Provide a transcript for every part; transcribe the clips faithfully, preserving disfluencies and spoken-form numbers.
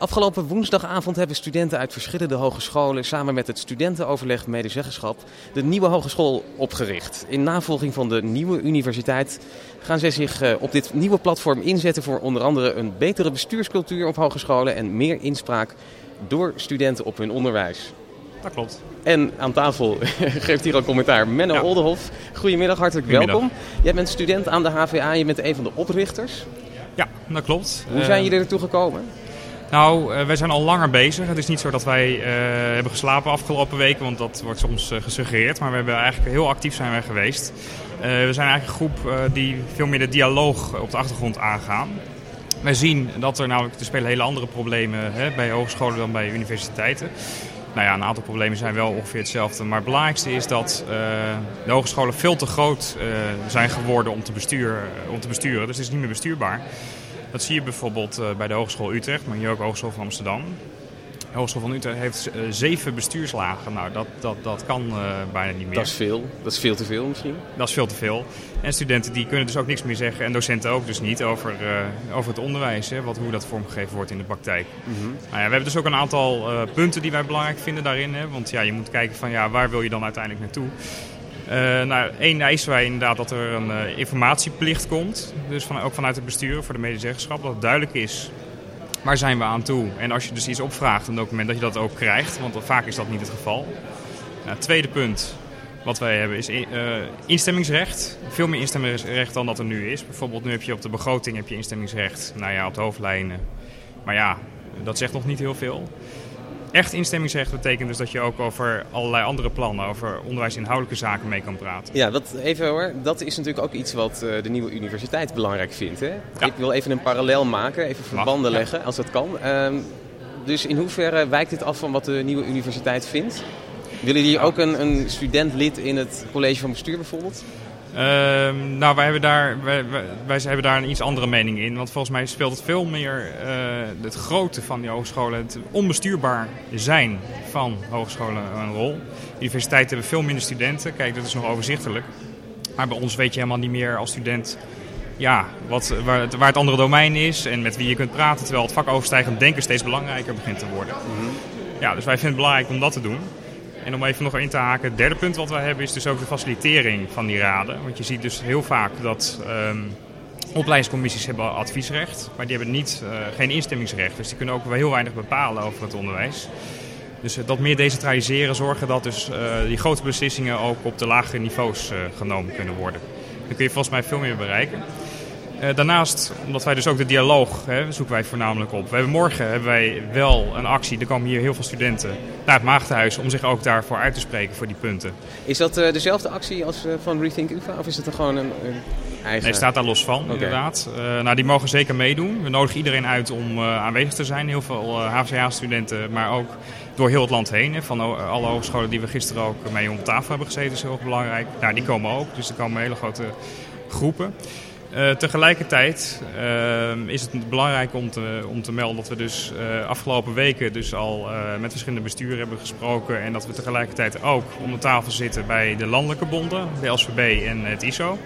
Afgelopen woensdagavond hebben studenten uit verschillende hogescholen samen met het studentenoverleg medezeggenschap de nieuwe hogeschool opgericht. In navolging van de nieuwe universiteit gaan zij zich op dit nieuwe platform inzetten voor onder andere een betere bestuurscultuur op hogescholen en meer inspraak door studenten op hun onderwijs. Dat klopt. En aan tafel geeft hier ook commentaar Menno ja. Oldenhof. Goedemiddag, hartelijk Goedemiddag. welkom. Jij bent student aan de H V A, je bent een van de oprichters. Ja, dat klopt. Hoe zijn jullie ertoe gekomen? Nou, uh, wij zijn al langer bezig. Het is niet zo dat wij uh, hebben geslapen afgelopen weken, want dat wordt soms uh, gesuggereerd. Maar we hebben eigenlijk heel actief zijn wij geweest. Uh, we zijn eigenlijk een groep uh, die veel meer de dialoog op de achtergrond aangaan. Wij zien dat er namelijk, er spelen hele andere problemen hè, bij hogescholen dan bij universiteiten. Nou ja, een aantal problemen zijn wel ongeveer hetzelfde. Maar het belangrijkste is dat uh, de hogescholen veel te groot uh, zijn geworden om te, bestuur, om te besturen. Dus het is niet meer bestuurbaar. Dat zie je bijvoorbeeld uh, bij de Hogeschool Utrecht, maar hier ook de Hogeschool van Amsterdam. De Hogeschool van Utrecht heeft uh, zeven bestuurslagen. Nou, dat, dat, dat kan uh, bijna niet meer. Dat is veel. Dat is veel te veel misschien. Dat is veel te veel. En studenten die kunnen dus ook niks meer zeggen, en docenten ook dus niet, over, uh, over het onderwijs. Hè, wat, hoe dat vormgegeven wordt in de praktijk. Mm-hmm. Nou ja, we hebben dus ook een aantal uh, punten die wij belangrijk vinden daarin. Hè, want ja, je moet kijken van ja, waar wil je dan uiteindelijk naartoe? Uh, nou, één eisen wij inderdaad dat er een uh, informatieplicht komt. Dus van, ook vanuit het bestuur voor de medezeggenschap. Dat het duidelijk is waar zijn we aan toe. En als je dus iets opvraagt, een document, dat je dat ook krijgt. Want vaak is dat niet het geval. Nou, het tweede punt wat wij hebben is uh, instemmingsrecht. Veel meer instemmingsrecht dan dat er nu is. Bijvoorbeeld nu heb je op de begroting heb je instemmingsrecht. Nou ja, op de hoofdlijnen. Maar ja, dat zegt nog niet heel veel. Echt instemmingsrecht betekent dus dat je ook over allerlei andere plannen, over onderwijsinhoudelijke zaken mee kan praten. Ja, dat, even hoor. Dat is natuurlijk ook iets wat uh, de nieuwe universiteit belangrijk vindt. Hè? Ja. Ik wil even een parallel maken, even verbanden Mag, leggen ja. als dat kan. Uh, dus in hoeverre wijkt dit af van wat de nieuwe universiteit vindt? Willen jullie ja. ook een, een studentlid in het college van bestuur bijvoorbeeld? Uh, nou, wij hebben, daar, wij, wij, wij hebben daar een iets andere mening in. Want volgens mij speelt het veel meer uh, het grootte van die hogescholen, het onbestuurbaar zijn van hogescholen een rol. Universiteiten hebben veel minder studenten. Kijk, dat is nog overzichtelijk. Maar bij ons weet je helemaal niet meer als student ja, wat, waar, het, waar het andere domein is en met wie je kunt praten. Terwijl het vakoverstijgend denken steeds belangrijker begint te worden. Mm-hmm. Ja, dus wij vinden het belangrijk om dat te doen. En om even nog in te haken, het derde punt wat wij hebben is dus ook de facilitering van die raden. Want je ziet dus heel vaak dat um, opleidingscommissies hebben adviesrecht, maar die hebben niet, uh, geen instemmingsrecht. Dus die kunnen ook wel heel weinig bepalen over het onderwijs. Dus uh, dat meer decentraliseren, zorgen dat dus uh, die grote beslissingen ook op de lagere niveaus uh, genomen kunnen worden. Dan kun je volgens mij veel meer bereiken. Uh, daarnaast, omdat wij dus ook de dialoog hè, zoeken wij voornamelijk op. We hebben morgen hebben wij wel een actie. Er komen hier heel veel studenten naar het Maagdenhuis om zich ook daarvoor uit te spreken voor die punten. Is dat uh, dezelfde actie als uh, van Rethink U vA of is het er gewoon een, een eigen? Nee, staat daar los van okay. inderdaad. Uh, nou, die mogen zeker meedoen. We nodigen iedereen uit om uh, aanwezig te zijn. Heel veel uh, H V A-studenten, maar ook door heel het land heen. Hè. Van uh, alle hogescholen die we gisteren ook mee om tafel hebben gezeten is heel belangrijk. Nou, die komen ook. Dus er komen hele grote groepen. Uh, tegelijkertijd uh, is het belangrijk om te, om te melden dat we dus uh, afgelopen weken dus al uh, met verschillende besturen hebben gesproken. En dat we tegelijkertijd ook om de tafel zitten bij de landelijke bonden, de L S V B en het I S O.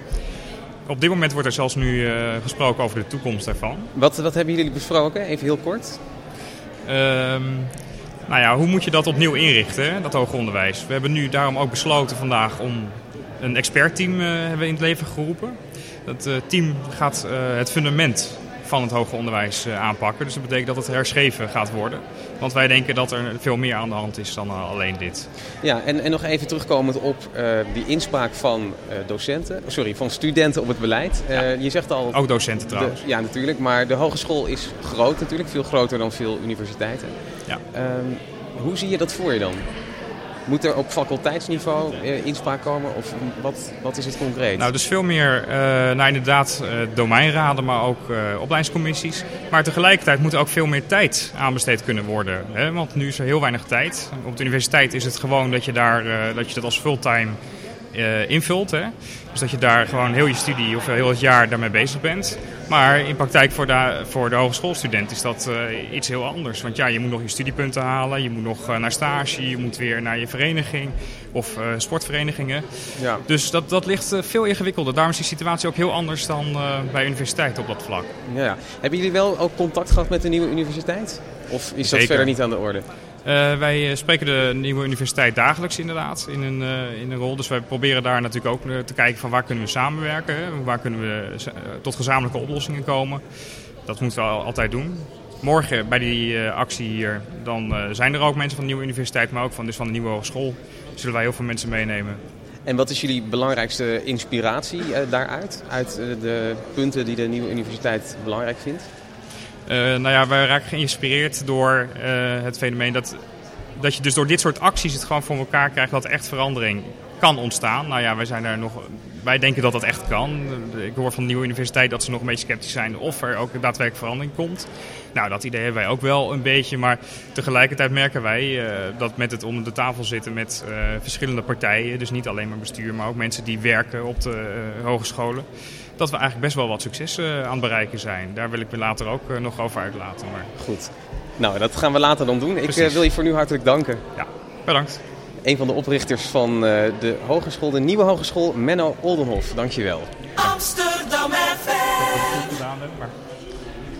Op dit moment wordt er zelfs nu uh, gesproken over de toekomst daarvan. Wat, wat hebben jullie besproken? Even heel kort. Uh, nou ja, hoe moet je dat opnieuw inrichten, dat hoger onderwijs? We hebben nu daarom ook besloten vandaag om een expertteam uh, hebben in het leven geroepen. Dat uh, team gaat uh, het fundament van het hoger onderwijs uh, aanpakken. Dus dat betekent dat het herschreven gaat worden. Want wij denken dat er veel meer aan de hand is dan uh, alleen dit. Ja, en, en nog even terugkomend op uh, die inspraak van uh, docenten, sorry, van studenten op het beleid. Uh, ja. Je zegt al. Ook docenten trouwens. De, ja, natuurlijk. Maar de hogeschool is groot natuurlijk, veel groter dan veel universiteiten. Ja. Um, hoe zie je dat voor je dan? Moet er op faculteitsniveau uh, inspraak komen of wat, wat is het concreet? Nou, dus veel meer, uh, nou inderdaad, uh, domeinraden, maar ook uh, opleidingscommissies. Maar tegelijkertijd moet er ook veel meer tijd aanbesteed kunnen worden. Hè? Want nu is er heel weinig tijd. Op de universiteit is het gewoon dat je, daar, uh, dat, je dat als fulltime uh, invult. Hè? Dus dat je daar gewoon heel je studie of heel het jaar daarmee bezig bent. Maar in praktijk voor de, voor de hogeschoolstudent is dat uh, iets heel anders. Want ja, je moet nog je studiepunten halen, je moet nog uh, naar stage, je moet weer naar je vereniging of uh, sportverenigingen. Ja. Dus dat, dat ligt uh, veel ingewikkelder. Daarom is die situatie ook heel anders dan uh, bij universiteiten op dat vlak. Ja. Hebben jullie wel ook contact gehad met de nieuwe universiteit? Of is dat Zeker. verder niet aan de orde? Uh, wij spreken de nieuwe universiteit dagelijks inderdaad in een, uh, in een rol. Dus wij proberen daar natuurlijk ook uh, te kijken van waar kunnen we samenwerken. Hè? Waar kunnen we uh, tot gezamenlijke oplossingen komen. Dat moeten we altijd doen. Morgen bij die uh, actie hier, dan uh, zijn er ook mensen van de nieuwe universiteit, maar ook van, dus van de nieuwe hogeschool. Zullen wij heel veel mensen meenemen. En wat is jullie belangrijkste inspiratie uh, daaruit? Uit uh, de punten die de nieuwe universiteit belangrijk vindt? Uh, nou ja, wij raken geïnspireerd door uh, het fenomeen dat, dat je dus door dit soort acties het gewoon voor elkaar krijgt dat echt verandering kan ontstaan. Nou ja, wij zijn daar nog, wij denken dat dat echt kan. Ik hoor van de nieuwe universiteit dat ze nog een beetje sceptisch zijn of er ook daadwerkelijk verandering komt. Nou, dat idee hebben wij ook wel een beetje, maar tegelijkertijd merken wij uh, dat met het om de tafel zitten met uh, verschillende partijen, dus niet alleen maar bestuur, maar ook mensen die werken op de uh, hogescholen, dat we eigenlijk best wel wat succes uh, aan het bereiken zijn. Daar wil ik me later ook uh, nog over uitlaten. Maar... Goed. Nou, dat gaan we later dan doen. Precies. Ik uh, wil je voor nu hartelijk danken. Ja, bedankt. Een van de oprichters van uh, de hogeschool, de nieuwe hogeschool, Menno Oldenhof. Dank je wel. Amsterdam F M. Gedaan, maar...